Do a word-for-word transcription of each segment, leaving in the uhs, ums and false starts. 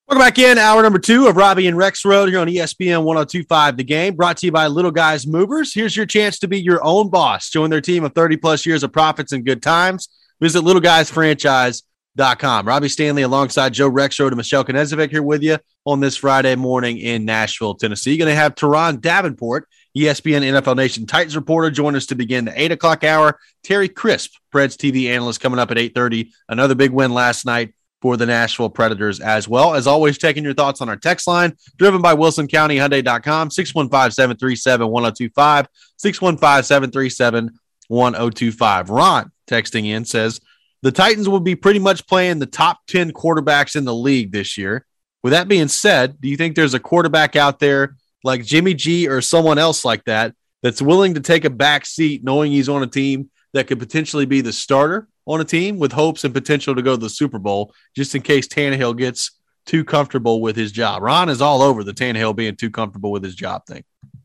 Welcome back in. Hour number two of Robbie and Rex Road here on E S P N one oh two point five The Game, brought to you by Little Guys Movers. Here's your chance to be your own boss. Join their team of thirty plus years of profits and good times. Visit little guys franchise dot com. Robbie Stanley alongside Joe Rex Road and Michelle Knezovic here with you on this Friday morning in Nashville, Tennessee. Going to have Teron Davenport, E S P N N F L Nation Titans reporter, join us to begin the eight o'clock hour. Terry Crisp, Preds T V analyst, coming up at eight thirty. Another big win last night for the Nashville Predators as well. As always, taking your thoughts on our text line, driven by Wilson County Hyundai dot com, six one five, seven three seven, one oh two five, six one five, seven three seven, one oh two five. Ron texting in says, the Titans will be pretty much playing the top ten quarterbacks in the league this year. With that being said, do you think there's a quarterback out there like Jimmy G or someone else like that that's willing to take a back seat knowing he's on a team that could potentially be the starter on a team with hopes and potential to go to the Super Bowl, just in case Tannehill gets too comfortable with his job? Ron is all over the Tannehill being too comfortable with his job thing.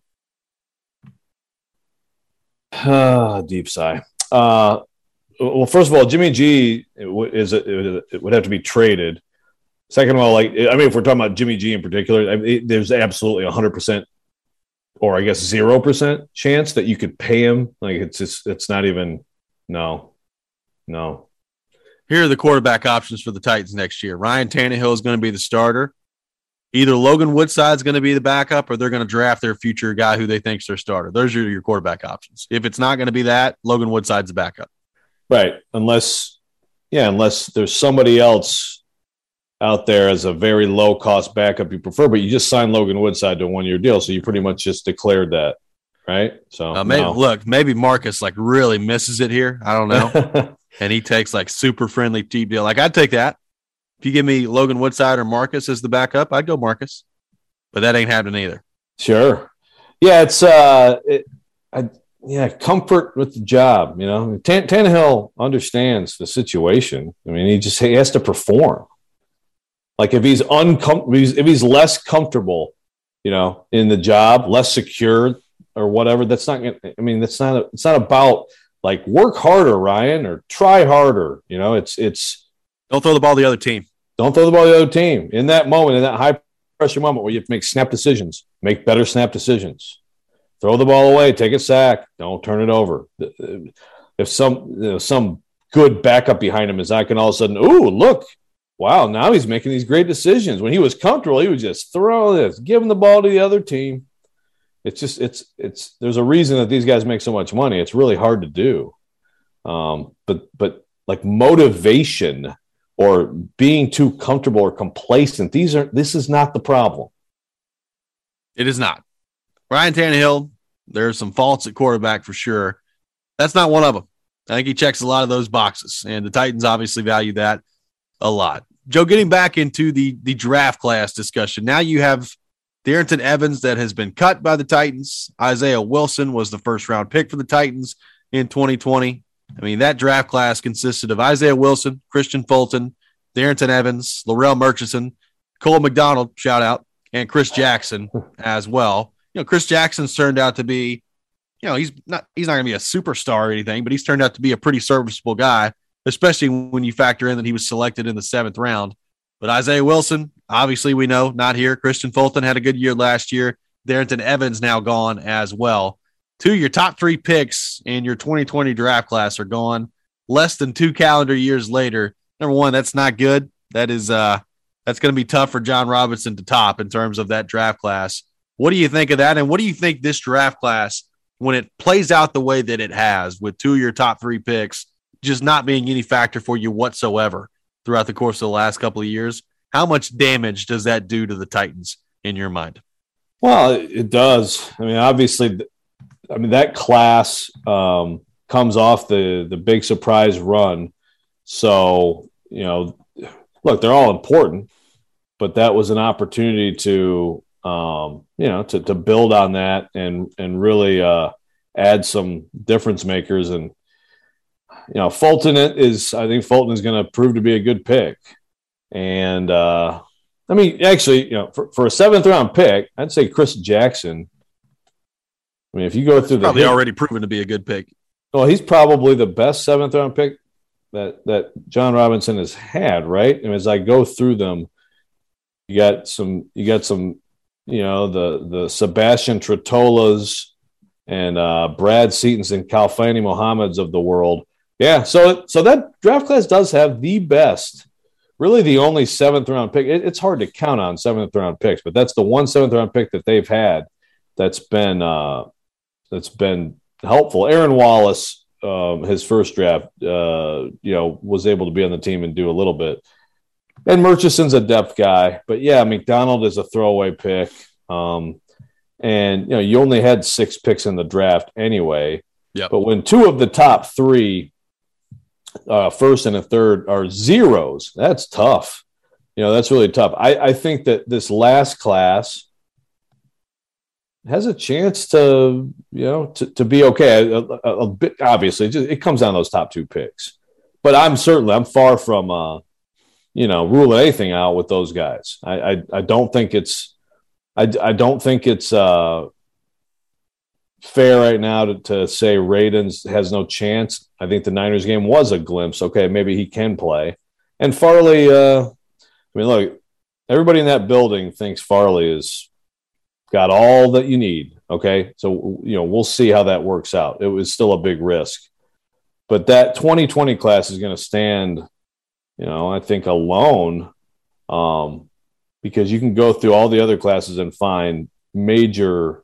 Uh, deep sigh. Uh, well, first of all, Jimmy G is a, it would have to be traded. Second of all, like I mean, if we're talking about Jimmy G in particular, I mean, it, there's absolutely one hundred percent, or I guess zero percent chance that you could pay him. Like it's just, it's not even no. No. Here are the quarterback options for the Titans next year. Ryan Tannehill is going to be the starter. Either Logan Woodside's going to be the backup, or they're going to draft their future guy who they think is their starter. Those are your quarterback options. If it's not going to be that, Logan Woodside's the backup. Right. Unless, yeah, unless there's somebody else out there as a very low-cost backup you prefer, but you just signed Logan Woodside to a one-year deal, so you pretty much just declared that, right? So uh, maybe no. Look, maybe Marcus like really misses it here. I don't know. And he takes like super friendly cheap deal. Like I'd take that. If you give me Logan Woodside or Marcus as the backup, I'd go Marcus. But that ain't happening either. Sure. Yeah, it's uh, it, I, yeah, comfort with the job. You know, Tan- Tannehill understands the situation. I mean, he just he has to perform. Like if he's uncom- if he's less comfortable, you know, in the job, less secure or whatever, that's not. I mean, that's not. A, it's not about. Like work harder, Ryan, or try harder. You know, it's it's. Don't throw the ball to the other team. Don't throw the ball to the other team in that moment, in that high pressure moment where you have to make snap decisions, make better snap decisions. Throw the ball away, take a sack, don't turn it over. If some you know, some good backup behind him is not going to all of a sudden, ooh, look, wow, now he's making these great decisions. When he was comfortable, he would just throw this, give him the ball to the other team. It's just it's it's there's a reason that these guys make so much money. It's really hard to do, um, but but like motivation or being too comfortable or complacent. These are this is not the problem. It is not. Ryan Tannehill, there's some faults at quarterback for sure. That's not one of them. I think he checks a lot of those boxes, and the Titans obviously value that a lot. Joe, getting back into the the draft class discussion. Now you have Darrynton Evans that has been cut by the Titans. Isaiah Wilson was the first round pick for the Titans in twenty twenty. I mean, that draft class consisted of Isaiah Wilson, Christian Fulton, Darrynton Evans, Laurel Murchison, Cole McDonald, shout out, and Chris Jackson as well. You know, Chris Jackson's turned out to be, you know, he's not he's not going to be a superstar or anything, but he's turned out to be a pretty serviceable guy, especially when you factor in that he was selected in the seventh round. But Isaiah Wilson, obviously we know, not here. Christian Fulton had a good year last year. Darrynton Evans now gone as well. Two of your top three picks in your twenty twenty draft class are gone less than two calendar years later. Number one, that's not good. That is uh, that's going to be tough for John Robinson to top in terms of that draft class. What do you think of that? And what do you think this draft class, when it plays out the way that it has with two of your top three picks just not being any factor for you whatsoever throughout the course of the last couple of years, how much damage does that do to the Titans in your mind? Well, it does. I mean, obviously, I mean, that class um, comes off the, the big surprise run. So, you know, look, they're all important, but that was an opportunity to, um, you know, to, to build on that and, and really uh, add some difference makers. And, you know, Fulton is, I think Fulton is going to prove to be a good pick. And, uh, I mean, actually, you know, for, for a seventh round pick, I'd say Chris Jackson. I mean, if you go through the probably hit, already proven to be a good pick. Well, he's probably the best seventh round pick that that John Robinson has had, right? And as I go through them, You got some, you got some, you know, the the Sebastian Tritolas and uh, Brad Seatons and Kalfani Mohammeds of the world. Yeah, so so that draft class does have the best, really the only seventh round pick. It, it's hard to count on seventh round picks, but that's the one seventh round pick that they've had that's been uh, that's been helpful. Aaron Wallace, um, his first draft, uh, you know, was able to be on the team and do a little bit. And Murchison's a depth guy, but yeah, McDonald is a throwaway pick. Um, and you know, you only had six picks in the draft anyway. Yep. But when two of the top three, uh, first and a third, are zeros, that's tough. You know, that's really tough. I, I think that this last class has a chance to, you know, to, to be okay. A, a, a bit, obviously, it, just, it comes down to those top two picks. But I'm certainly, I'm far from, uh, you know, ruling anything out with those guys. I, I, I don't think it's, I, I don't think it's uh, fair right now to, to say Radens has no chance. I think the Niners game was a glimpse. Okay, maybe he can play. And Farley, uh, I mean, look, everybody in that building thinks Farley has got all that you need. Okay, so, you know, we'll see how that works out. It was still a big risk. But that twenty twenty class is going to stand, you know, I think alone, um, because you can go through all the other classes and find major,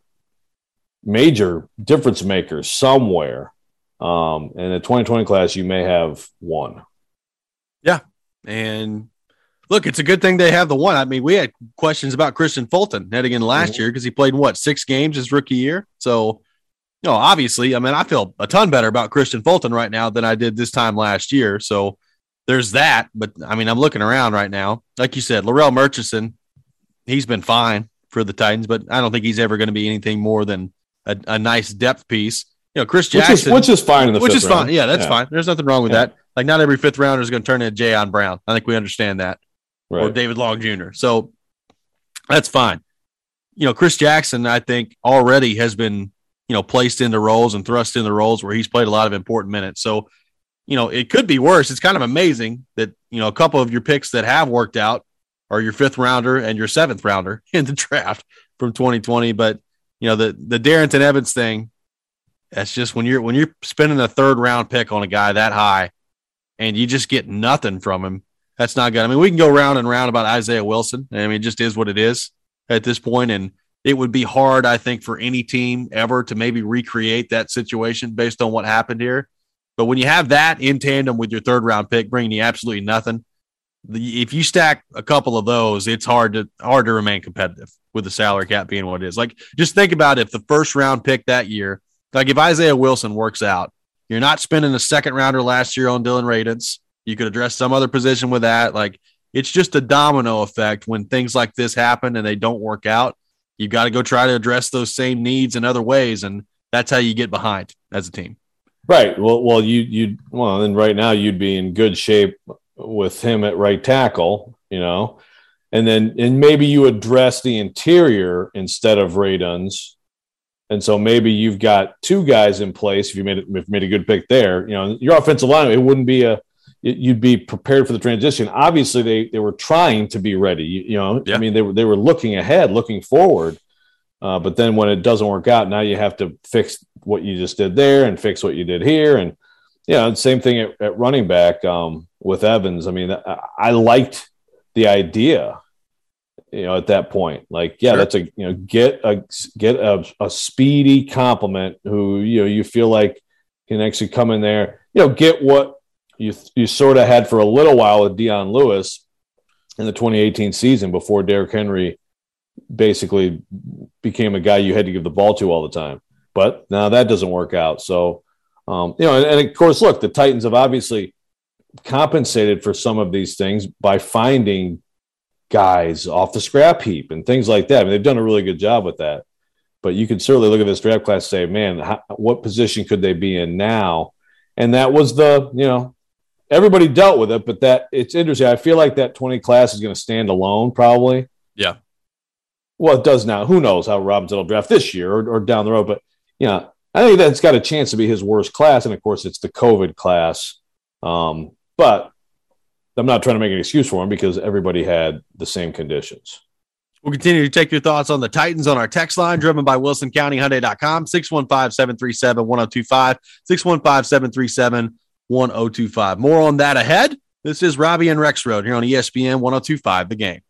major difference makers somewhere. Um, and the twenty twenty class, you may have one. Yeah. And look, it's a good thing they have the one. I mean, we had questions about Christian Fulton heading in last mm-hmm. year because he played, what, six games his rookie year? So, you know, obviously, I mean, I feel a ton better about Christian Fulton right now than I did this time last year. So, there's that, but I mean, I'm looking around right now. Like you said, Larrell Murchison, he's been fine for the Titans, but I don't think he's ever going to be anything more than a, a nice depth piece. You know, Chris Jackson, which is, which is fine in the which fifth is round. fine. Yeah, that's yeah. fine. There's nothing wrong with yeah. that. Like, not every fifth rounder is going to turn into Jayon Brown. I think we understand that, right. Or David Long Junior So that's fine. You know, Chris Jackson, I think, already has been, you know, placed into roles and thrust into roles where he's played a lot of important minutes. So, you know, it could be worse. It's kind of amazing that, you know, a couple of your picks that have worked out are your fifth rounder and your seventh rounder in the draft from twenty twenty. But, you know, the, the Darrington Evans thing, that's just when you're, when you're spending a third round pick on a guy that high and you just get nothing from him, that's not good. I mean, we can go round and round about Isaiah Wilson. I mean, it just is what it is at this point. And it would be hard, I think, for any team ever to maybe recreate that situation based on what happened here. But when you have that in tandem with your third round pick bringing you absolutely nothing, the, if you stack a couple of those, it's hard to hard to remain competitive with the salary cap being what it is. Like, just think about if the first round pick that year, like if Isaiah Wilson works out, you're not spending a second rounder last year on Dylan Radens. You could address some other position with that. Like, it's just a domino effect when things like this happen and they don't work out. You got to go try to address those same needs in other ways, and that's how you get behind as a team. Right. Well, well, you you well, then right now you'd be in good shape with him at right tackle, you know, and then and maybe you address the interior instead of Radens, and so maybe you've got two guys in place. If you made it, if you made a good pick there, you know, your offensive line, it wouldn't be a, you'd be prepared for the transition. Obviously, they they were trying to be ready. You, you know, yeah. I mean, they were they were looking ahead, looking forward. Uh, but then when it doesn't work out, now you have to fix what you just did there and fix what you did here. And, you know, same thing at, at running back um, with Evans. I mean, I, I liked the idea, you know, at that point. Like, yeah, sure. that's a, you know, get a get a, a speedy complement who, you know, you feel like can actually come in there, you know, get what you you sort of had for a little while with Dion Lewis in the twenty eighteen season before Derrick Henry basically became a guy you had to give the ball to all the time. But now that doesn't work out. So, um, you know, and, and of course, look, the Titans have obviously compensated for some of these things by finding guys off the scrap heap and things like that. I mean, they've done a really good job with that. But you can certainly look at this draft class and say, man, how, what position could they be in now? And that was the, you know, everybody dealt with it, but that it's interesting. I feel like that twenty class is going to stand alone probably. Yeah. Well, it does now. Who knows how Robinson will draft this year or, or down the road. But, you know, I think that's got a chance to be his worst class. And, of course, it's the COVID class. Um, but, I'm not trying to make an excuse for him because everybody had the same conditions. We'll continue to take your thoughts on the Titans on our text line, driven by Wilson County Hyundai dot com, six one five, seven three seven, one oh two five, six one five, seven three seven, one oh two five. More on that ahead. This is Robbie and Rex Road here on E S P N one oh two five, The Game.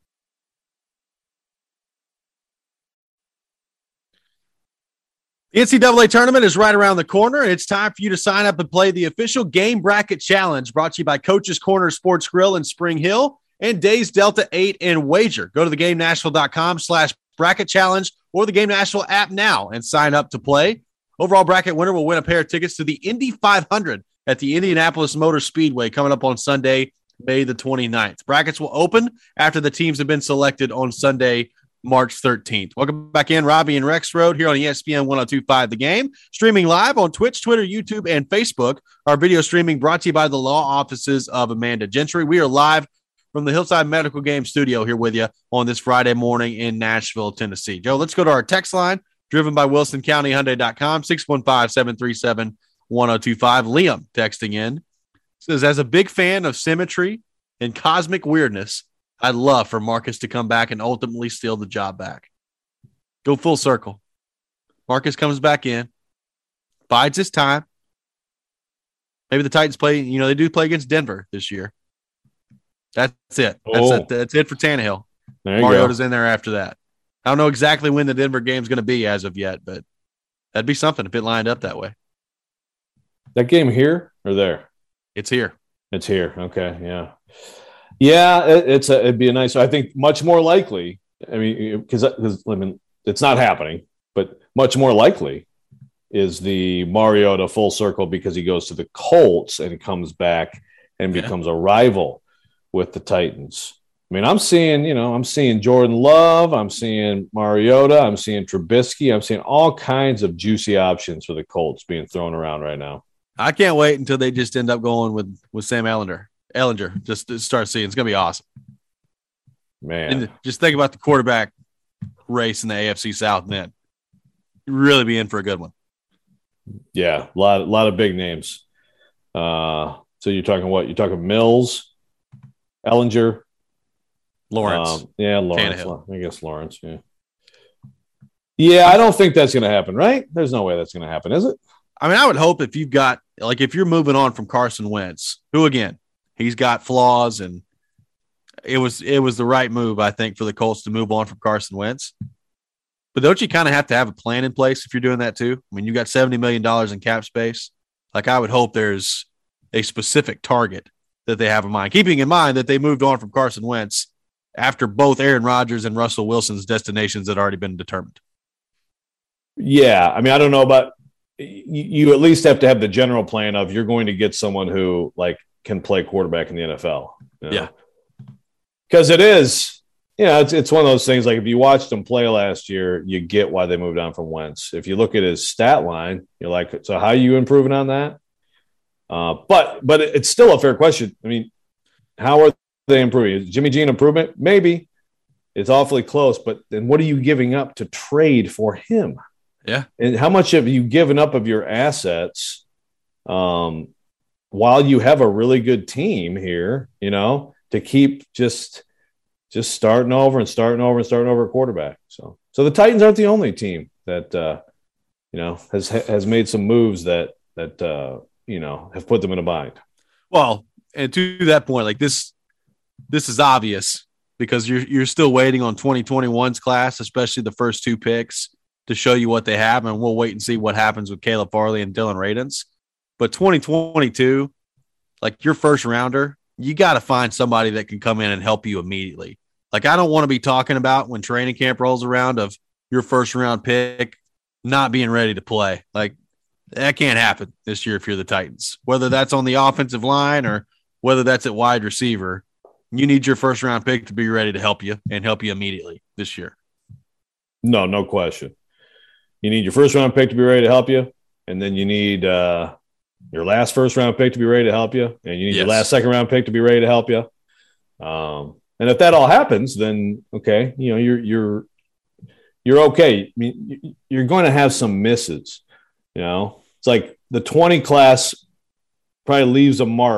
The N C double A tournament is right around the corner, and it's time for you to sign up and play the official Game Bracket Challenge, brought to you by Coach's Corner Sports Grill in Spring Hill and Days Delta eight and Wager. Go to theGameNashville.com slash bracket challenge or the Game Nashville app now and sign up to play. Overall bracket winner will win a pair of tickets to the Indy five hundred at the Indianapolis Motor Speedway coming up on Sunday, May the twenty-ninth. Brackets will open after the teams have been selected on Sunday, March thirteenth. Welcome back in, Robbie and Rex Road here on E S P N one oh two five The Game. Streaming live on Twitch, Twitter, YouTube, and Facebook. Our video streaming brought to you by the law offices of Amanda Gentry. We are live from the Hillside Medical Game Studio here with you on this Friday morning in Nashville, Tennessee. Joe, let's go to our text line, driven by Wilson County Hyundai dot com, six one five, seven three seven, one oh two five. Liam texting in says, as a big fan of symmetry and cosmic weirdness, I'd love for Marcus to come back and ultimately steal the job back. Go full circle. Marcus comes back in, bides his time. Maybe the Titans play, you know, they do play against Denver this year. That's it. That's oh. it. That's it for Tannehill. Mariota's in there after that. I don't know exactly when the Denver game's going to be as of yet, but that'd be something if it lined up that way. That game here or there? It's here. It's here. Okay. Yeah. Yeah. It, it's a, it'd be a nice, I think much more likely. I mean, because I mean, it's not happening, but much more likely is the Mariota full circle because he goes to the Colts and comes back and Yeah. becomes a rival with the Titans. I mean, I'm seeing, you know, I'm seeing Jordan Love, I'm seeing Mariota, I'm seeing Trubisky, I'm seeing all kinds of juicy options for the Colts being thrown around right now. I can't wait until they just end up going with, with Sam Ellinger. Ellinger, just to start seeing. It's going to be awesome. Man. And just think about the quarterback race in the A F C South, and then really be in for a good one. Yeah, a lot, a lot of big names. Uh, so you're talking what? You're talking Mills, Ellinger, Lawrence. Um, yeah, Lawrence. Tannehill. I guess Lawrence. Yeah. Yeah, I don't think that's going to happen, right? There's no way that's going to happen, is it? I mean, I would hope if you've got, like, if you're moving on from Carson Wentz, who, again, he's got flaws, and it was it was the right move, I think, for the Colts to move on from Carson Wentz. But don't you kind of have to have a plan in place if you're doing that too? I mean, you got seventy million dollars in cap space. Like, I would hope there's a specific target that they have in mind, keeping in mind that they moved on from Carson Wentz after both Aaron Rodgers and Russell Wilson's destinations had already been determined. Yeah, I mean, I don't know about you, you at least have to have the general plan of you're going to get someone who like can play quarterback in the N F L. You know? Yeah. Because it is, you know, it's, it's one of those things like if you watched him play last year, you get why they moved on from Wentz. If you look at his stat line, you're like, so how are you improving on that? Uh, but but it's still a fair question. I mean, how are they improving? Is Jimmy G an improvement? Maybe. It's awfully close, but then what are you giving up to trade for him? Yeah. And how much have you given up of your assets um, while you have a really good team here, you know, to keep just just starting over and starting over and starting over a quarterback. So so the Titans aren't the only team that, uh, you know, has has made some moves that, that uh, you know, have put them in a bind. Well, and to that point, like this, this is obvious because you're you're still waiting on twenty twenty-one's class, especially the first two picks, to show you what they have, and we'll wait and see what happens with Caleb Farley and Dylan Radins. But twenty twenty-two, like your first rounder, you got to find somebody that can come in and help you immediately. Like, I don't want to be talking about when training camp rolls around of your first round pick not being ready to play. Like, that can't happen this year if you're the Titans, whether that's on the offensive line or whether that's at wide receiver. You need your first round pick to be ready to help you and help you immediately this year. No, no question. You need your first round pick to be ready to help you. And then you need uh, your last first round pick to be ready to help you. And you need Yes. your last second round pick to be ready to help you. Um, and if that all happens, then okay, you know, you're, you're, you're okay. I mean, you're going to have some misses, you know, it's like the twenty class probably leaves a mark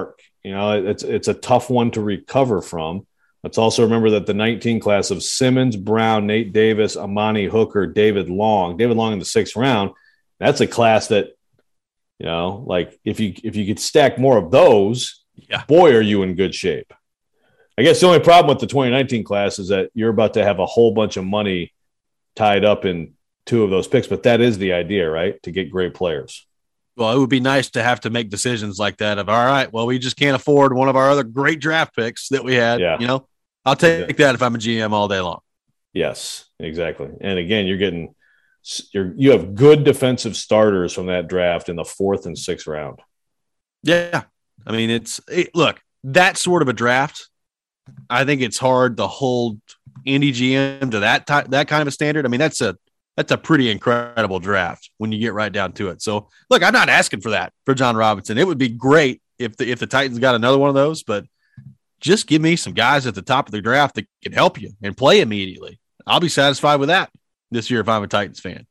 You know, it's it's a tough one to recover from. Let's also remember that the nineteen class of Simmons, Brown, Nate Davis, Amani Hooker, David Long, David Long in the sixth round, that's a class that, you know, like if you if you could stack more of those, yeah. boy, are you in good shape. I guess the only problem with the twenty nineteen class is that you're about to have a whole bunch of money tied up in two of those picks, but that is the idea, right? To get great players. Well, it would be nice to have to make decisions like that of, all right, well, we just can't afford one of our other great draft picks that we had. Yeah. You know, I'll take yeah. that if I'm a G M all day long. Yes, exactly. And again, you're getting you're you have good defensive starters from that draft in the fourth and sixth round. Yeah. I mean, it's it, look, that sort of a draft, I think it's hard to hold any G M to that ty- that kind of a standard. I mean, that's a That's a pretty incredible draft when you get right down to it. So, look, I'm not asking for that for Jon Robinson. It would be great if the if the Titans got another one of those, but just give me some guys at the top of the draft that can help you and play immediately. I'll be satisfied with that this year if I'm a Titans fan.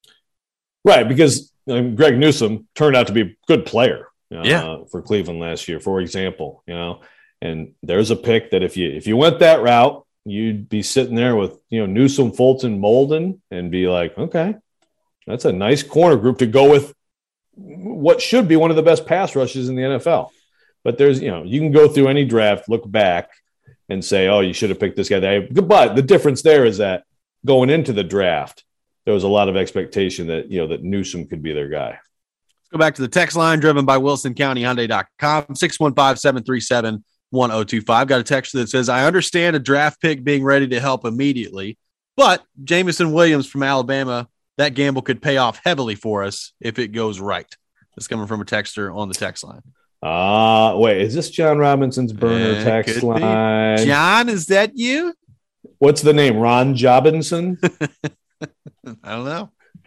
Right, because um, Greg Newsome turned out to be a good player uh, yeah. for Cleveland last year, for example. You know, and there's a pick that if you if you went that route, you'd be sitting there with, you know, Newsome, Fulton, Molden, and be like, okay, that's a nice corner group to go with what should be one of the best pass rushes in the N F L. But there's, you know, you can go through any draft, look back and say, oh, you should have picked this guy. But the difference there is that going into the draft, there was a lot of expectation that, you know, that Newsome could be their guy. Let's go back to the text line driven by Wilson County Hyundai dot com, six one five, seven three seven, one oh two five. Got a text that says, I understand a draft pick being ready to help immediately, but Jameson Williams from Alabama, that gamble could pay off heavily for us if it goes right. That's coming from a texter on the text line. Uh, wait, is this Jon Robinson's burner uh, text line? Be. John, is that you? What's the name? Ron Jobinson? I don't know.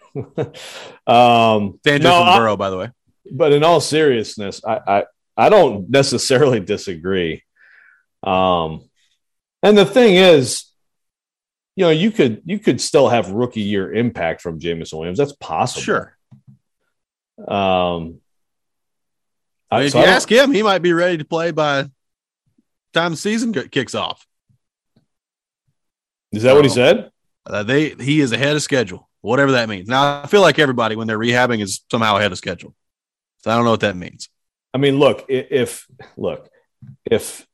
um, Sandra no, from Burrow, by the way. But in all seriousness, I, I, I don't necessarily disagree. Um, and the thing is, you know, you could you could still have rookie year impact from Jameson Williams. That's possible. Sure. Um, I mean, if so you ask him, he might be ready to play by the time the season kicks off. Is that so, what he said? Uh, they he is ahead of schedule, whatever that means. Now, I feel like everybody when they're rehabbing is somehow ahead of schedule. So I don't know what that means. I mean, look, if look, if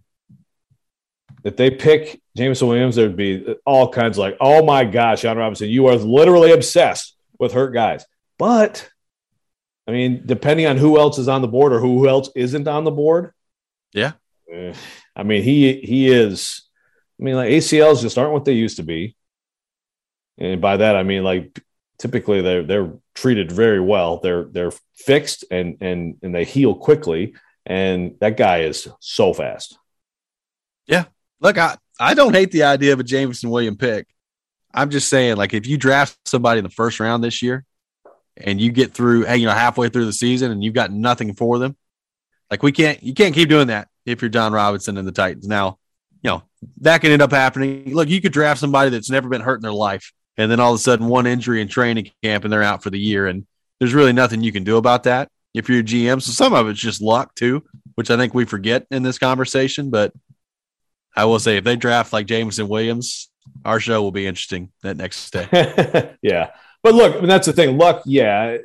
if they pick Jameson Williams, there'd be all kinds of like, oh my gosh, Jon Robinson, you are literally obsessed with hurt guys. But I mean, depending on who else is on the board or who else isn't on the board. Yeah. I mean, he he is, I mean, like A C Ls just aren't what they used to be. And by that, I mean, like typically they're they're treated very well. They're they're fixed and and and they heal quickly. And that guy is so fast. Yeah. Look, I, I don't hate the idea of a Jameson Williams pick. I'm just saying, like, if you draft somebody in the first round this year and you get through, hey, you know, halfway through the season and you've got nothing for them, like we can't, you can't keep doing that if you're Jon Robinson and the Titans. Now, you know, that can end up happening. Look, you could draft somebody that's never been hurt in their life, and then all of a sudden one injury in training camp and they're out for the year. And there's really nothing you can do about that if you're a G M. So some of it's just luck too, which I think we forget in this conversation. But I will say if they draft like Jameson Williams, our show will be interesting that next day. Yeah. But look, I mean, that's the thing. Luck, yeah.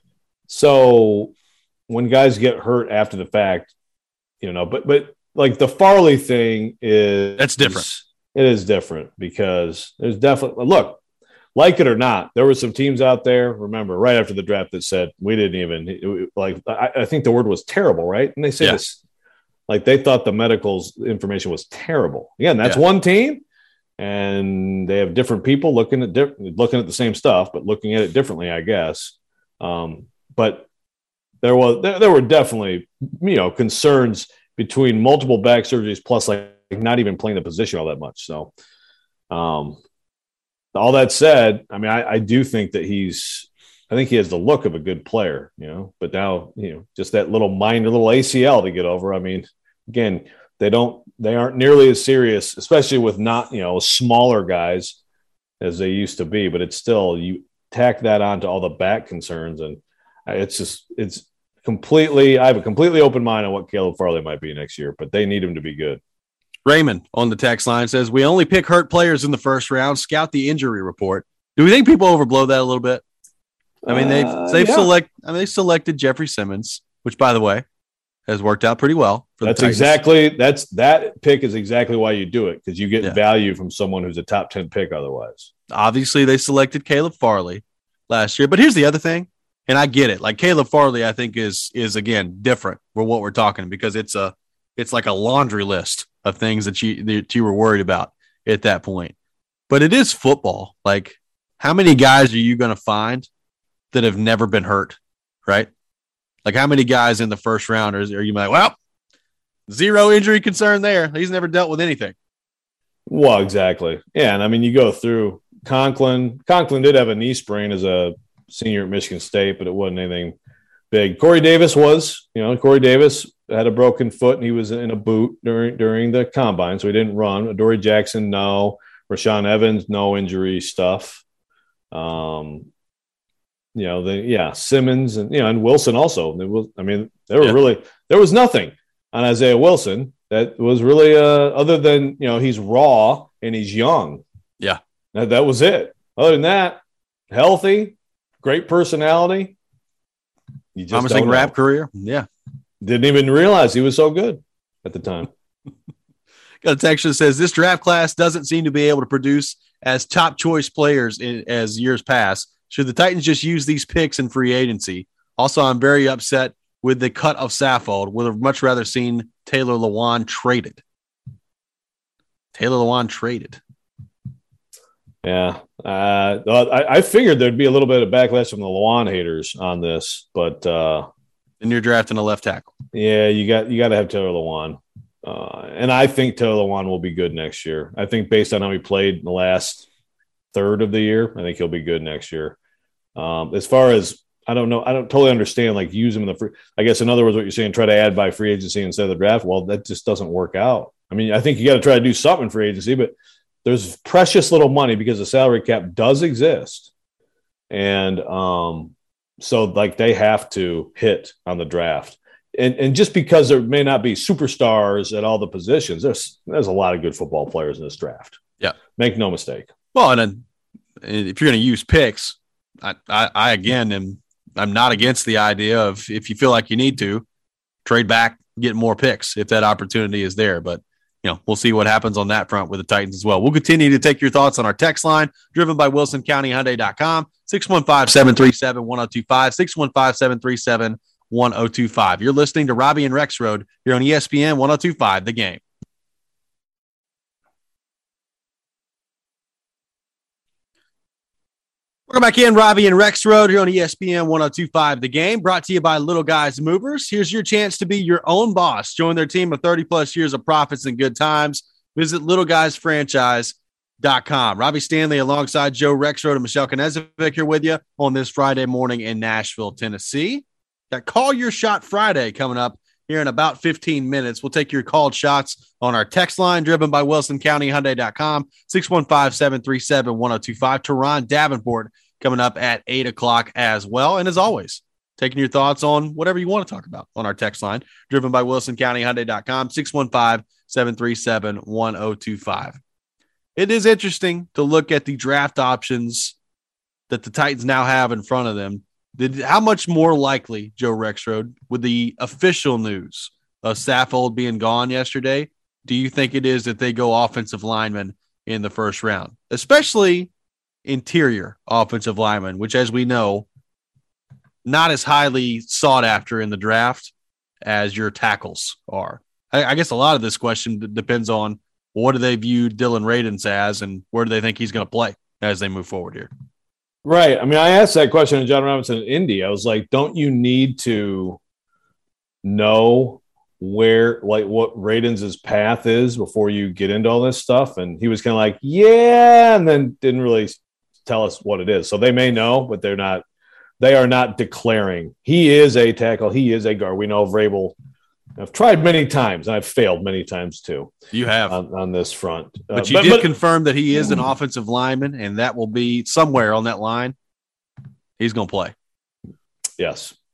So when guys get hurt after the fact, you know, but but like the Farley thing is that's different. It is different because there's definitely look, like it or not, there were some teams out there, remember, right after the draft that said we didn't even it, like I, I think the word was terrible, right? And they say yeah. this like they thought the medical's information was terrible. Again, that's yeah. one team. And they have different people looking at diff- looking at the same stuff, but looking at it differently, I guess. Um, but there was there, there were definitely you know concerns between multiple back surgeries plus like not even playing the position all that much. So, um, all that said, I mean, I, I do think that he's I think he has the look of a good player, you know. But now you know just that little minor little A C L to get over. I mean, again. They don't. They aren't nearly as serious, especially with not you know smaller guys as they used to be. But it's still you tack that on to all the back concerns, and it's just it's completely, I have a completely open mind on what Caleb Farley might be next year, but they need him to be good. Raymond on the text line says, we only pick hurt players in the first round. Scout the injury report. Do we think people overblow that a little bit? I mean, they've uh, they've yeah. select. I mean, they selected Jeffrey Simmons, which, by the way, has worked out pretty well. For that's the Titans. exactly that's that pick is exactly why you do it, because you get Yeah. value from someone who's a top ten pick otherwise. Obviously, they selected Caleb Farley last year, but here's the other thing, and I get it. Like Caleb Farley, I think is is again different for what we're talking, because it's a it's like a laundry list of things that you that you were worried about at that point. But it is football. Like, how many guys are you going to find that have never been hurt, right? Like, how many guys in the first round are, are you like, well, zero injury concern there. He's never dealt with anything. Well, exactly. Yeah, and I mean, you go through Conklin. Conklin did have a knee sprain as a senior at Michigan State, but it wasn't anything big. Corey Davis was, you know, Corey Davis had a broken foot and he was in a boot during during the combine, so he didn't run. Adoree Jackson, no. Rashaan Evans, no injury stuff. Um, you know, the yeah, Simmons and you know, and Wilson also. There was, I mean, there were Yeah. really there was nothing on Isaiah Wilson that was really uh, other than you know he's raw and he's young. Yeah, that, that was it. Other than that, healthy, great personality. You just promising don't rap know. career. Yeah, Didn't even realize he was so good at the time. got a text that says this draft class doesn't seem to be able to produce as top choice players in, as years pass. Should the Titans just use these picks in free agency? Also, I'm very upset with the cut of Saffold. Would have much rather seen Taylor Lewan traded. Taylor Lewan traded. Yeah. Uh, I, I figured there'd be a little bit of backlash from the Lewan haters on this, but uh, And you're drafting a left tackle. yeah, you got you got to have Taylor Lewan. Uh, and I think Taylor Lewan will be good next year. I think based on how he played in the last third of the year, I think he'll be good next year. Um, as far as I don't know, I don't totally understand like use him in the free. I guess in other words, what you're saying, try to add by free agency instead of the draft. Well, that just doesn't work out. I mean, I think you got to try to do something in free agency, but there's precious little money because the salary cap does exist, and um, so like they have to hit on the draft. And, and just because there may not be superstars at all the positions, there's there's a lot of good football players in this draft. Yeah, make no mistake. Well, and then if you're going to use picks, I, I, I again am I'm not against the idea of if you feel like you need to trade back, get more picks if that opportunity is there. But you know, we'll see what happens on that front with the Titans as well. We'll continue to take your thoughts on our text line, driven by Wilson County Hyundai dot com, six one five, seven three seven, one oh two five, six one five, seven three seven, one oh two five. You're listening to Robbie and Rex Road here on E S P N one oh two five, The Game. Welcome back in, Robbie and Rex Road here on E S P N one oh two five, The Game, brought to you by Little Guys Movers. Here's your chance to be your own boss. Join their team of thirty plus years of profits and good times. Visit little guys franchise dot com. Robbie Stanley alongside Joe Rexrode and Michelle Knezovic here with you on this Friday morning in Nashville, Tennessee. Got Call Your Shot Friday coming up here in about fifteen minutes. We'll take your called shots on our text line, driven by Wilson County Hyundai dot com, six one five, seven three seven, one oh two five. Teron Davenport coming up at eight o'clock as well. And as always, taking your thoughts on whatever you want to talk about on our text line, driven by Wilson County Hyundai dot com, six one five, seven three seven, one oh two five. It is interesting to look at the draft options that the Titans now have in front of them. Did, how much more likely, Joe Rexrode, with the official news of Saffold being gone yesterday, do you think it is that they go offensive lineman in the first round, especially interior offensive lineman, which, as we know, not as highly sought after in the draft as your tackles are? I, I guess a lot of this question d- depends on what do they view Dylan Radins as and where do they think he's going to play as they move forward here. Right. I mean, I asked that question to John Robinson in Indy. I was like, don't you need to know where, like, what Radins' path is before you get into all this stuff? And he was kind of like, yeah, and then didn't really tell us what it is. So they may know, but they're not, they are not declaring. He is a tackle. He is a guard. We know Vrabel. I've tried many times, and I've failed many times too. You have on, on this front, but uh, you but, did but, confirm that he is an offensive lineman, and that will be somewhere on that line. He's going to play. Yes,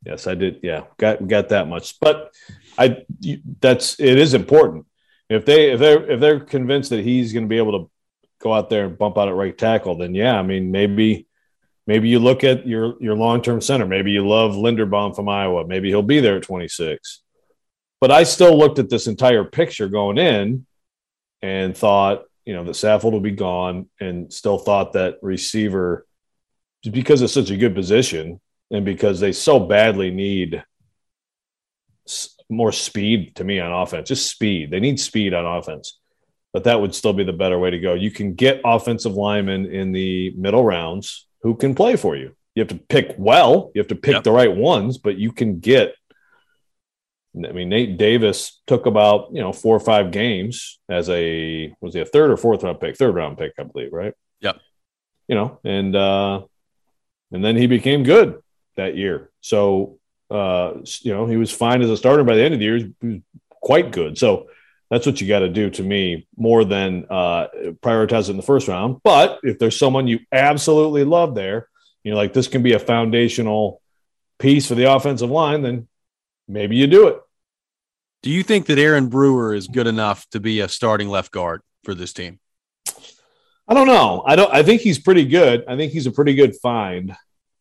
Yes, I did. Yeah, got got that much. But I that's it is important. If they if they're if they're convinced that he's going to be able to go out there and bump out at right tackle, then yeah, I mean maybe maybe you look at your your long term center. Maybe you love Linderbaum from Iowa. Maybe he'll be there at twenty-six. But I still looked at this entire picture going in and thought, you know, that Saffold will be gone, and still thought that receiver, just because it's such a good position and because they so badly need more speed to me on offense, just speed. They need speed on offense, but that would still be the better way to go. You can get offensive linemen in the middle rounds who can play for you. You have to pick well, you have to pick yep. the right ones, but you can get, I mean, Nate Davis took about, you know, four or five games as a, was he a third or fourth round pick? Third round pick, I believe, right? Yep. You know, and, uh, and then he became good that year. So, uh, you know, he was fine as a starter. By the end of the year, he was quite good. So that's what you got to do, to me, more than uh, prioritize it in the first round. But if there's someone you absolutely love there, you know, like this can be a foundational piece for the offensive line, then maybe you do it. Do you think that Aaron Brewer is good enough to be a starting left guard for this team? I don't know. I don't. I think he's pretty good. I think he's a pretty good find.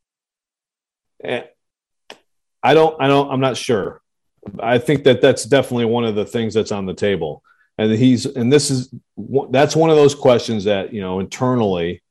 I don't. I don't. I'm not sure. I think that that's definitely one of the things that's on the table, and he's. And this is. That's one of those questions that, you know, internally,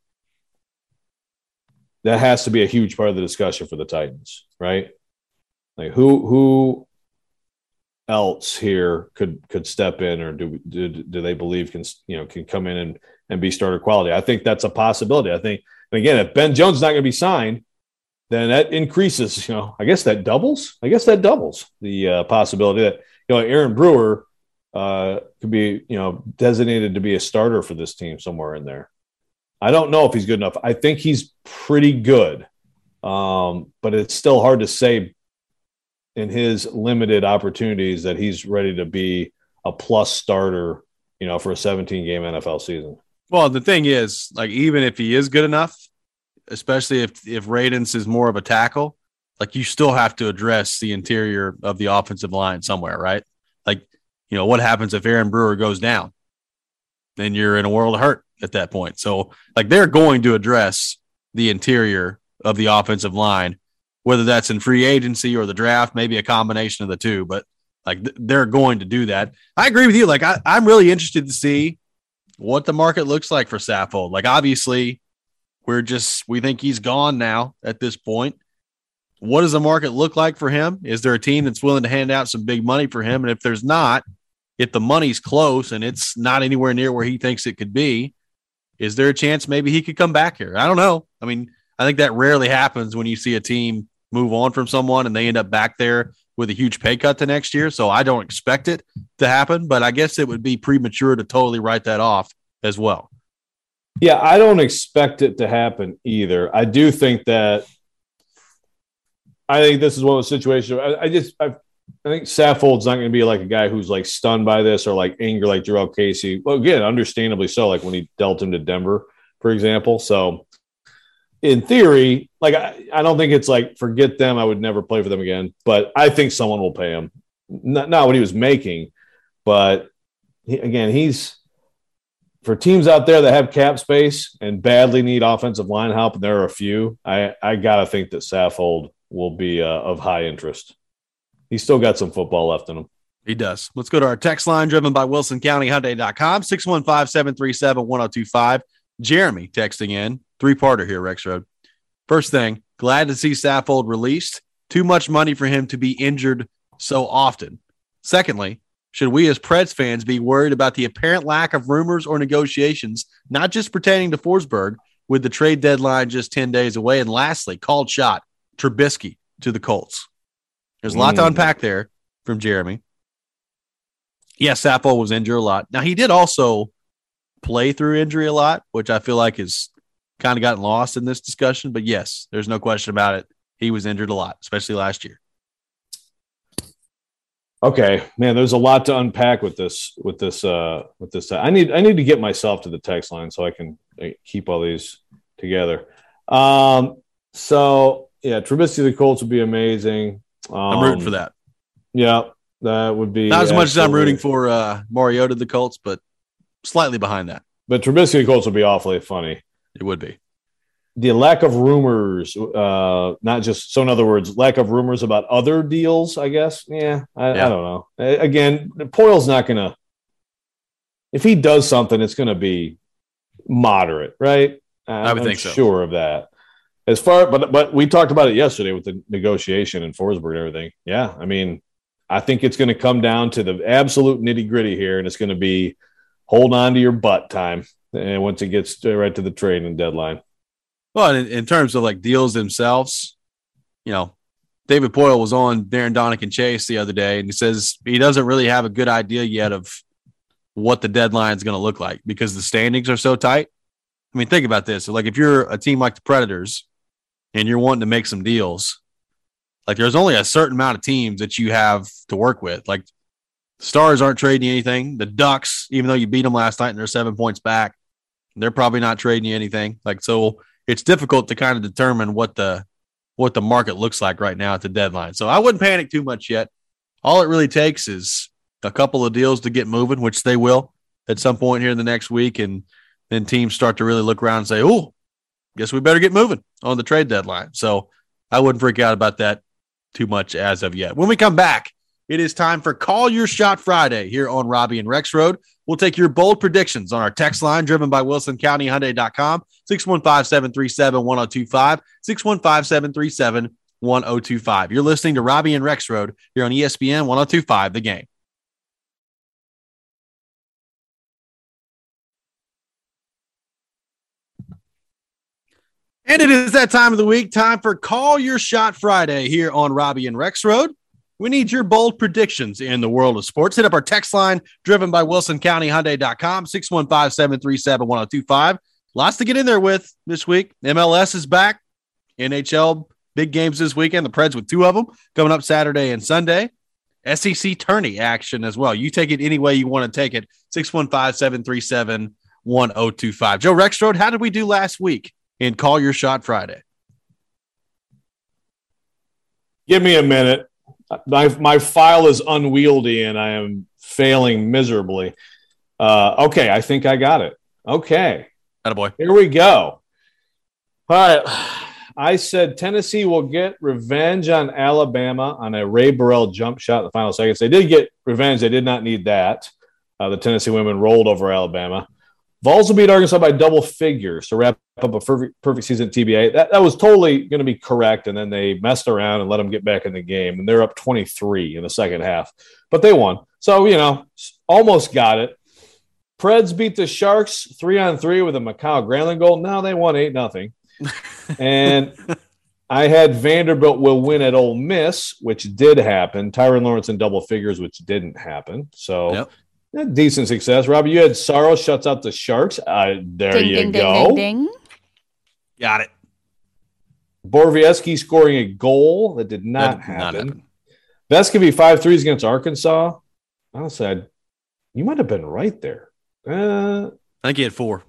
that has to be a huge part of the discussion for the Titans, right? Like who who else here could could step in, or do do, do they believe can, you know, can come in and, and be starter quality? I think that's a possibility. I think, and again, if Ben Jones is not going to be signed, then that increases, you know, I guess that doubles. I guess that doubles the uh, possibility that, you know, Aaron Brewer uh, could be, you know, designated to be a starter for this team somewhere in there. I don't know if he's good enough. I think he's pretty good, um, but it's still hard to say in his limited opportunities that he's ready to be a plus starter, you know, for a seventeen game N F L season. Well, the thing is, like, even if he is good enough, especially if, if Radunz is more of a tackle, like, you still have to address the interior of the offensive line somewhere, right? Like, you know, what happens if Aaron Brewer goes down? Then you're in a world of hurt at that point. So, like, they're going to address the interior of the offensive line, whether that's in free agency or the draft, maybe a combination of the two, but like th- they're going to do that. I agree with you. Like, I, I'm really interested to see what the market looks like for Saffold. Like, obviously we're just, we think he's gone now at this point. What does the market look like for him? Is there a team that's willing to hand out some big money for him? And if there's not, if the money's close and it's not anywhere near where he thinks it could be, is there a chance maybe he could come back here? I don't know. I mean, I think that rarely happens when you see a team move on from someone and they end up back there with a huge pay cut the next year. So I don't expect it to happen, but I guess it would be premature to totally write that off as well. Yeah, I don't expect it to happen either. I do think that I think this is one of those situations. I, I just I, I think Saffold's not going to be like a guy who's like stunned by this or like angry like Jurrell Casey. Well, again, understandably so, like when he dealt him to Denver, for example. So in theory, like I, I don't think it's like forget them, I would never play for them again. But I think someone will pay him. Not, not what he was making, but he, again, he's for teams out there that have cap space and badly need offensive line help, and there are a few. I I gotta think that Saffold will be uh, of high interest. He's still got some football left in him. He does. Let's go to our text line driven by Wilson County Hyundai dot com, six one five, seven three seven, one oh two five. Jeremy texting in, three-parter here, Rex Road. First thing, glad to see Saffold released. Too much money for him to be injured so often. Secondly, should we as Preds fans be worried about the apparent lack of rumors or negotiations, not just pertaining to Forsberg, with the trade deadline just ten days away? And lastly, called shot, Trubisky to the Colts. There's a lot mm. to unpack there from Jeremy. Yes, Saffold was injured a lot. Now, he did also play through injury a lot, which I feel like has kind of gotten lost in this discussion. But yes, there's no question about it. He was injured a lot, especially last year. Okay, man, there's a lot to unpack with this, with this, uh, with this. I need, I need to get myself to the text line so I can keep all these together. Um, so yeah, Trubisky to the Colts would be amazing. Um, I'm rooting for that. Yeah, that would be not as much as I'm rooting for uh, Mariota to the Colts, but slightly behind that. But Trubisky to the Colts would be awfully funny. It would be. The lack of rumors, uh, not just so. In other words, lack of rumors about other deals. I guess. Yeah, I, yeah. I don't know. Again, Poyle's not gonna. If he does something, it's gonna be moderate, right? I'm, I would I'm think so. Sure of that. As far, but but we talked about it yesterday with the negotiation in Forsberg and everything. Yeah, I mean, I think it's going to come down to the absolute nitty gritty here, and it's going to be hold on to your butt time, and once it gets right to the trade and deadline. Well, in, in terms of like deals themselves, you know, David Poyle was on Darren Donick and Chase the other day, and he says he doesn't really have a good idea yet of what the deadline is going to look like because the standings are so tight. I mean, think about this. So, like, if you're a team like the Predators and you're wanting to make some deals, like there's only a certain amount of teams that you have to work with. Like, the Stars aren't trading you anything. The Ducks, even though you beat them last night and they're seven points back, they're probably not trading you anything. Like, so it's difficult to kind of determine what the what the market looks like right now at the deadline. So I wouldn't panic too much yet. All it really takes is a couple of deals to get moving, which they will at some point here in the next week, and then teams start to really look around and say, oh, guess we better get moving on the trade deadline. So I wouldn't freak out about that too much as of yet. When we come back, it is time for Call Your Shot Friday here on Robbie and Rexroad. We'll take your bold predictions on our text line driven by Wilson County Hyundai dot com, six one five, seven three seven, one oh two five, six one five, seven three seven, one oh two five. You're listening to Robbie and Rexroad here on E S P N one oh two five, The Game. And it is that time of the week, time for Call Your Shot Friday here on Robbie and Rexroad. We need your bold predictions in the world of sports. Hit up our text line driven by Wilson County Hyundai dot com, six one five, seven three seven, one oh two five. Lots to get in there with this week. M L S is back. N H L big games this weekend. The Preds with two of them coming up Saturday and Sunday. S E C tourney action as well. You take it any way you want to take it. six one five, seven three seven, one oh two five. Joe Rexroad, how did we do last week in Call Your Shot Friday? Give me a minute. My, my file is unwieldy and I am failing miserably. Uh, okay, I think I got it. Okay. Attaboy. Here we go. All right. I said Tennessee will get revenge on Alabama on a Ray Burrell jump shot in the final seconds. They did get revenge. They did not need that. Uh, the Tennessee women rolled over Alabama. Vols will beat Arkansas by double figures to wrap up a perfect, perfect season at T B A. That, that was totally going to be correct, and then they messed around and let them get back in the game, and they're up twenty-three in the second half. But they won. So, you know, almost got it. Preds beat the Sharks three on three with a Macau Granlund goal. Now they won eight nothing. And I had Vanderbilt will win at Ole Miss, which did happen. Tyron Lawrence in double figures, which didn't happen. So yep. yeah, decent success. Robbie, you had Sorrow shuts out the Sharks. Uh, there ding, you ding, go. Ding, ding, ding. Got it. Borvieski scoring a goal. That did not that happen. Not happen. Vescovy five threes against Arkansas. Honestly, I'd, you might have been right there. Uh, I think he had four.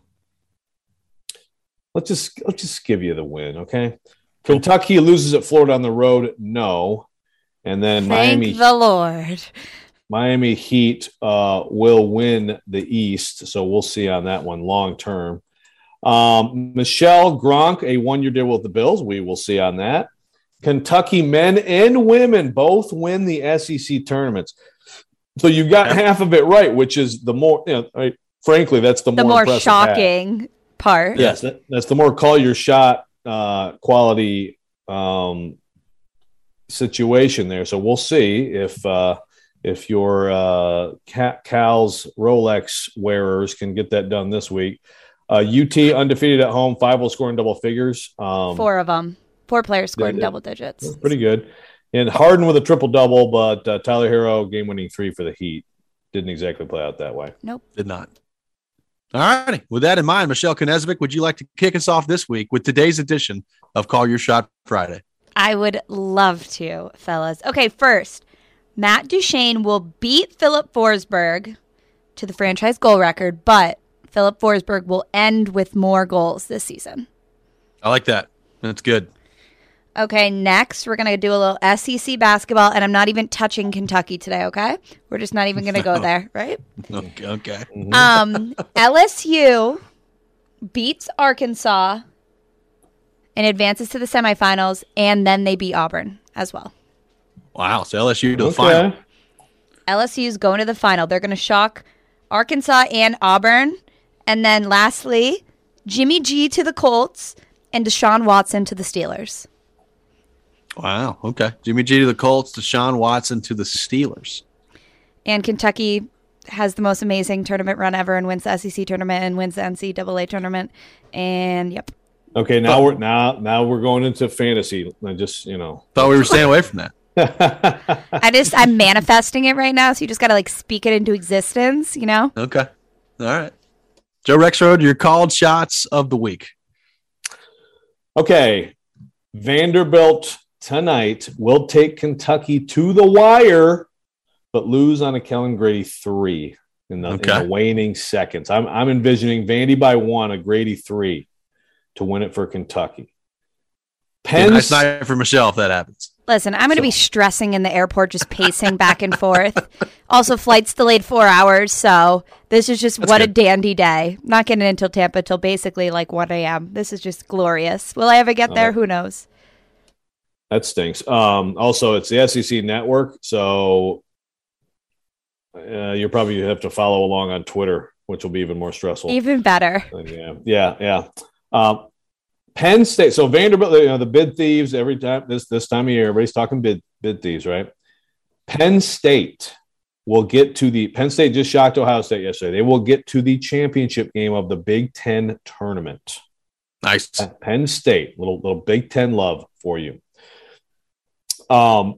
Let's just let's just give you the win, okay? Kentucky loses at Florida on the road, no, and then Thank Miami. the Lord. Miami Heat uh, will win the East, so we'll see on that one long term. Um, Michelle Gronk, a one-year deal with the Bills. We will see on that. Kentucky men and women both win the S E C tournaments. So you got yep. half of it right, which is the more, you know, right, frankly, that's the, the more, more shocking half. part. Yes, that, that's the more call your shot uh, quality um, situation there. So we'll see if uh, if your uh, Cal's Rolex wearers can get that done this week. Uh, U T undefeated at home, five will score in double figures. Um, Four of them. Four players scored in double digits. Pretty good. And Harden with a triple-double, but uh, Tyler Hero game-winning three for the Heat. Didn't exactly play out that way. Nope. Did not. All righty. With that in mind, Michelle Knezevic, would you like to kick us off this week with today's edition of Call Your Shot Friday? I would love to, fellas. Okay, first, Matt Duchene will beat Philip Forsberg to the franchise goal record, but Philip Forsberg will end with more goals this season. I like that. That's good. Okay, next we're going to do a little S E C basketball, and I'm not even touching Kentucky today, okay? We're just not even going to go there, right? Okay. okay. Mm-hmm. Um, L S U beats Arkansas and advances to the semifinals, and then they beat Auburn as well. Wow. So L S U to the Okay. final. L S U is going to the final. They're going to shock Arkansas and Auburn. And then lastly, Jimmy G to the Colts and Deshaun Watson to the Steelers. Wow. Okay. Jimmy G to the Colts, Deshaun Watson to the Steelers. And Kentucky has the most amazing tournament run ever and wins the S E C tournament and wins the N C double A tournament. And yep. Okay, now we're now now we're going into fantasy. I just you know Thought we were staying away from that. I just I'm manifesting it right now, so you just gotta like speak it into existence, you know? Okay. All right. Joe Rexrode, your called shots of the week. Okay, Vanderbilt tonight will take Kentucky to the wire, but lose on a Kellen Grady three in the, Okay. in the waning seconds. I'm I'm envisioning Vandy by one, a Grady three to win it for Kentucky. Yeah, Penn nice night for Michelle if that happens. Listen, I'm gonna So- be stressing in the airport, just pacing back and forth. Also, flight's delayed four hours, so this is just That's what a good. dandy day. Not getting until Tampa till basically like one a.m. This is just glorious. Will I ever get there? Oh. Who knows? That stinks. Um, also, it's the S E C network, so uh, you'll probably have to follow along on Twitter, which will be even more stressful. Even better. Yeah, yeah, yeah. Um, Penn State. So Vanderbilt, you know, the bid thieves. Every time this this time of year, everybody's talking bid bid thieves, right? Penn State will get to the Penn State just shocked Ohio State yesterday. They will get to the championship game of the Big Ten tournament. Nice. Penn State, little little Big Ten love for you. Um,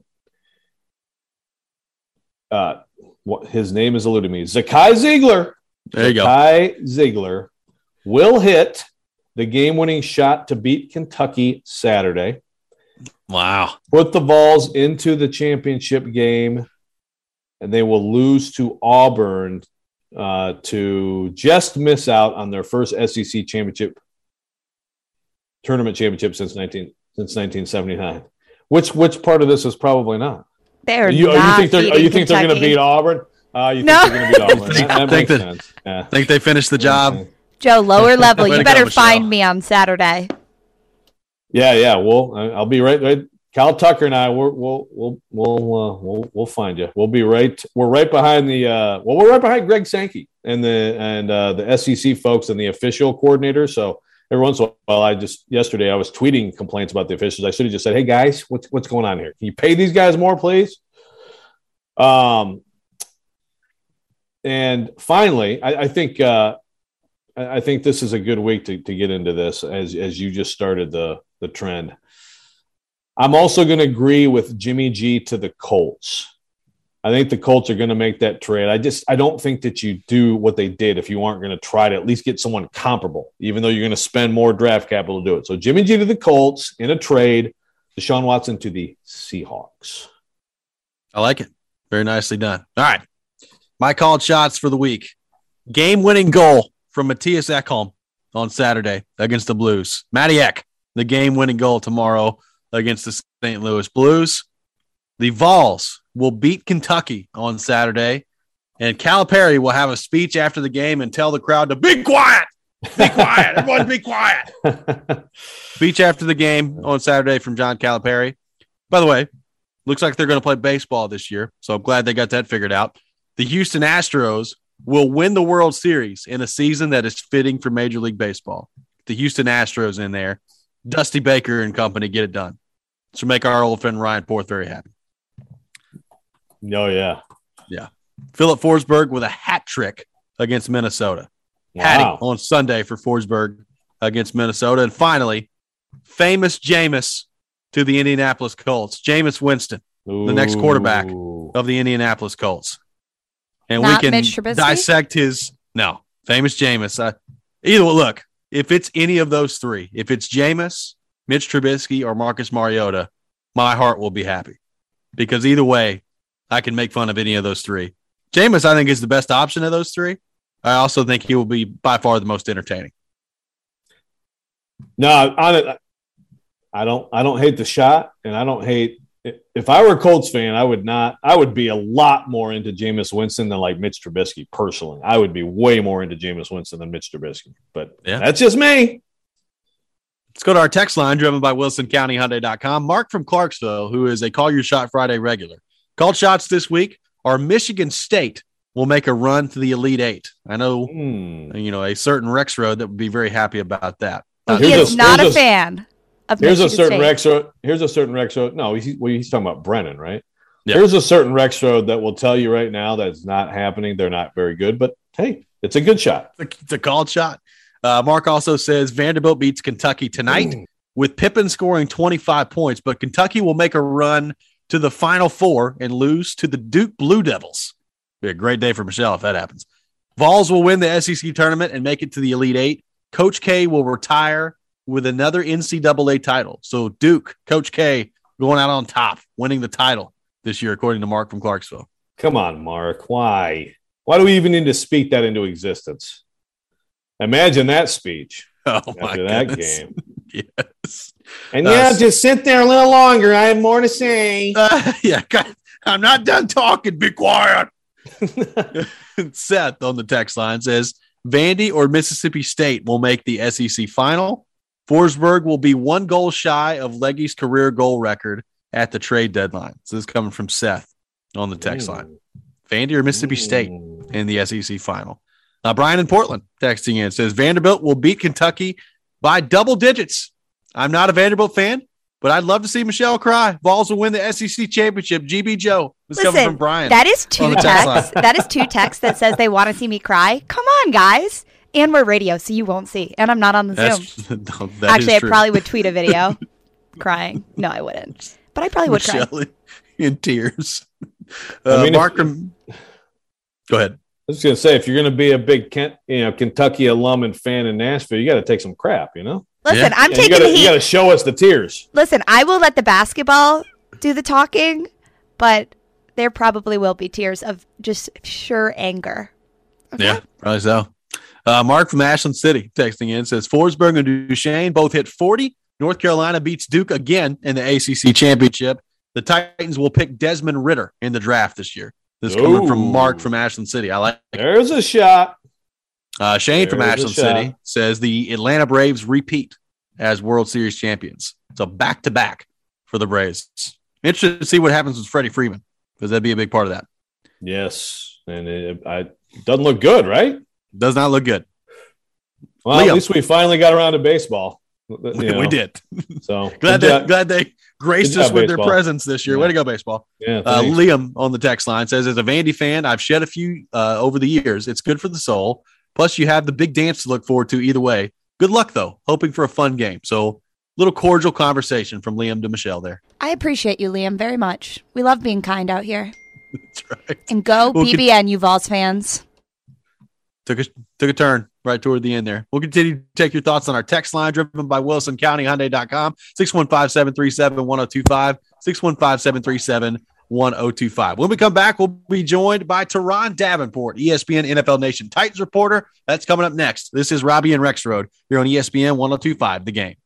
uh, what his name is eluding me. Zakai Ziegler. There you go. Zakai Ziegler will hit the game-winning shot to beat Kentucky Saturday. Wow. Put the Vols into the championship game, and they will lose to Auburn uh, to just miss out on their first S E C championship tournament championship since nineteen since nineteen seventy-nine. Which which part of this is probably not? They're You, oh, not you think they're? Oh, you think they're going to beat Auburn? Uh, you think No. they're going to beat Auburn? Think- that, that think makes that- sense. Yeah. Think they finished the job? Joe, lower level. Way You to better go, Michelle. find me on Saturday. Yeah, yeah. We'll. I'll be right. right. Cal Tucker and I. We're, we'll. We'll. We'll. Uh, we'll. We'll find you. We'll be right. We're right behind the. Uh, well, we're right behind Greg Sankey and the and uh, the S E C folks and the official coordinator. So every once in a while, I just yesterday I was tweeting complaints about the officials. I should have just said, "Hey guys, what's what's going on here? Can you pay these guys more, please?" Um. And finally, I, I think. Uh, I think this is a good week to, to get into this as, as you just started the, the trend. I'm also going to agree with Jimmy G to the Colts. I think the Colts are going to make that trade. I just I don't think that you do what they did if you aren't going to try to at least get someone comparable, even though you're going to spend more draft capital to do it. So Jimmy G to the Colts in a trade, Deshaun Watson to the Seahawks. I like it. Very nicely done. All right. My called shots for the week. Game-winning goal from Matthias Ekholm on Saturday against the Blues. Matty Eck, the game-winning goal tomorrow against the Saint Louis Blues. The Vols will beat Kentucky on Saturday, and Calipari will have a speech after the game and tell the crowd to be quiet. Be quiet. Everyone be quiet. Speech after the game on Saturday from John Calipari. By the way, looks like they're going to play baseball this year, so I'm glad they got that figured out. The Houston Astros will win the World Series in a season that is fitting for Major League Baseball. The Houston Astros in there. Dusty Baker and company get it done. So make our old friend Ryan Porth very happy. Oh, yeah. Yeah. Philip Forsberg with a hat trick against Minnesota. Wow. Hattie on Sunday for Forsberg against Minnesota. And finally, famous Jameis to the Indianapolis Colts. Jameis Winston, the next quarterback Ooh. of the Indianapolis Colts. And Not we can Mitch Trubisky? dissect his – no, famous Jameis. Uh, either way, look, if it's any of those three, if it's Jameis, Mitch Trubisky, or Marcus Mariota, my heart will be happy. Because either way, I can make fun of any of those three. Jameis, I think, is the best option of those three. I also think he will be by far the most entertaining. No, I, I don't I don't hate the shot, and I don't hate if I were a Colts fan, I would not I would be a lot more into Jameis Winston than like Mitch Trubisky personally. I would be way more into Jameis Winston than Mitch Trubisky. But yeah. That's just me. Let's go to our text line driven by Wilson County Hyundai dot com. Mark from Clarksville, who is a Call Your Shot Friday regular. Called shots this week are Michigan State will make a run to the Elite Eight. I know, mm. you know, a certain Rex Road that would be very happy about that. Uh, he is a, not a, a fan of here's Michigan a certain State. Rex Road. Here's a certain Rex Road. No, he's, well, he's talking about Brennan, right? Yeah. Here's a certain Rex Road that will tell you right now that it's not happening. They're not very good, but hey, it's a good shot. It's a called shot. Uh, Mark also says Vanderbilt beats Kentucky tonight mm. with Pippen scoring twenty-five points, but Kentucky will make a run to the Final Four and lose to the Duke Blue Devils. Be a great day for Michelle if that happens. Vols will win the S E C tournament and make it to the Elite Eight. Coach K will retire with another N C double A title. So Duke, Coach K, going out on top, winning the title this year, according to Mark from Clarksville. Come on, Mark. Why? Why do we even need to speak that into existence? Imagine that speech. Oh, my after that goodness. game. Yes. And yeah, uh, just sit there a little longer. I have more to say. Uh, yeah, I'm not done talking. Be quiet. Seth on the text line says Vandy or Mississippi State will make the S E C final. Forsberg will be one goal shy of Leggy's career goal record at the trade deadline. So this is coming from Seth on the text Ooh. line. Vandy or Mississippi Ooh. State in the S E C final. Uh, Brian in Portland texting in says Vanderbilt will beat Kentucky by double digits. I'm not a Vanderbilt fan, but I'd love to see Michelle cry. Vols will win the S E C championship. G B Joe. This Listen, coming from Brian. That is two texts. That is two texts that says they want to see me cry. Come on, guys. And we're radio, so you won't see. And I'm not on the That's, Zoom. No, that Actually, I true. probably would tweet a video crying. No, I wouldn't. But I probably would Michelle cry. in tears. Uh, I mean, Mark, if, go ahead. I was going to say, if you're going to be a big Kent, you know, Kentucky alum and fan in Nashville, you got to take some crap, you know? Listen, Yeah. I'm Yeah, taking you gotta, the heat. You got to show us the tears. Listen, I will let the basketball do the talking, but there probably will be tears of just sure anger. Okay? Yeah, probably so. Uh, Mark from Ashland City texting in says Forsberg and Duchesne both hit forty. North Carolina beats Duke again in the A C C championship. The Titans will pick Desmond Ritter in the draft this year. This is coming Ooh. from Mark from Ashland City. I like it. There's a shot. Uh, Shane from There's a Ashland shot. City says the Atlanta Braves repeat as World Series champions. So back-to-back for the Braves. Interested to see what happens with Freddie Freeman because that'd be a big part of that. Yes. And it, I, it doesn't look good, right? Does not look good. Well, Liam. at least we finally got around to baseball. You know, We did. So glad good they, job. glad they graced Good us job, with their baseball. presence this year. Yeah. Way to go, baseball. Yeah, Uh, thanks. Liam on the text line says, as a Vandy fan, I've shed a few uh, over the years. It's good for the soul. Plus, you have the big dance to look forward to either way. Good luck, though. Hoping for a fun game. So, little cordial conversation from Liam to Michelle there. I appreciate you, Liam, very much. We love being kind out here. That's right. And go We'll B B N, you Vols fans. Took a, took a turn right toward the end there. We'll continue to take your thoughts on our text line driven by Wilson County Hyundai dot com, six one five, seven three seven, one oh two five, six one five, seven three seven, one oh two five. When we come back, we'll be joined by Teron Davenport, E S P N N F L Nation Titans reporter. That's coming up next. This is Robbie and Rex Road here on E S P N one oh two five, The Game.